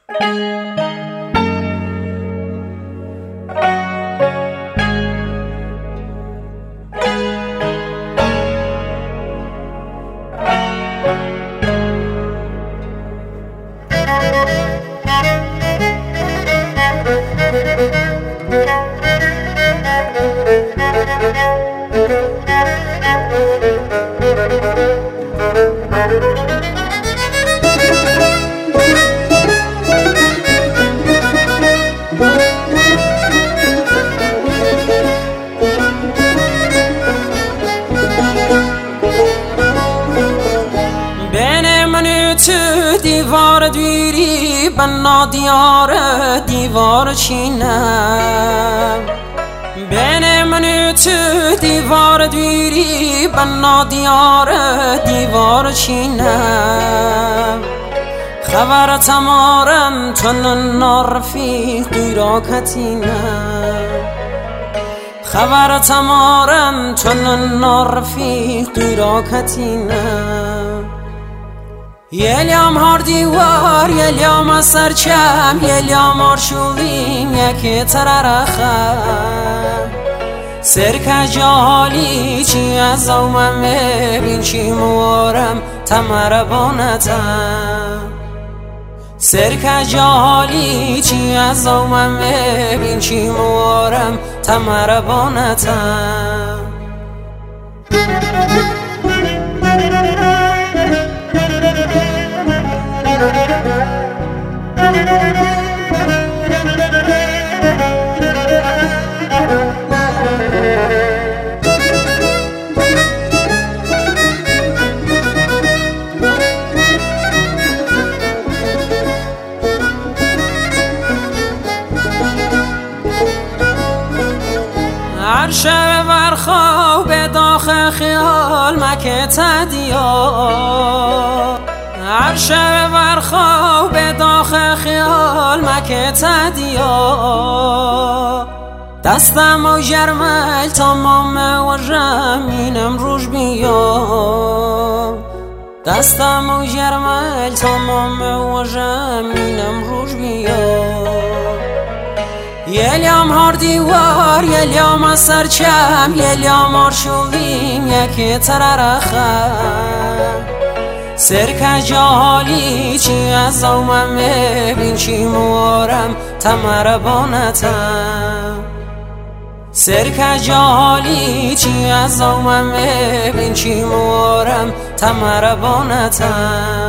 تو دیوار دیری بنا دیار دیوار چینم بین من تو دیوار دیری بنا دیار دیوار چینم خبر تمارم تن نرفیق دیرا کتینم خبر تمارم تن نرفیق دیرا کتینم یلیام هر دیوار یلیام از سرچم یلیام آرشولیم یکی تررخم سرک جالی چی از اومم ببین چی موارم تمربانتم سرک جالی چی از اومم ببین چی موارم تمربانتم هر شب ورخواب داخل خیال مکه تدیا هر شب ورخواب داخل خیال مکه تدیا دستم و جرمل تمام و جمینم روش بیام دستم و جرمل تمام و جمینم روش بیام یلیام هر دیوار یلیام از سرچم یلیام آرشولیم یکی تررخم سرک جالی چی از اومم ببین چی موارم تمربانتم سرک جالی چی از اومم ببین چی موارم تمربانتم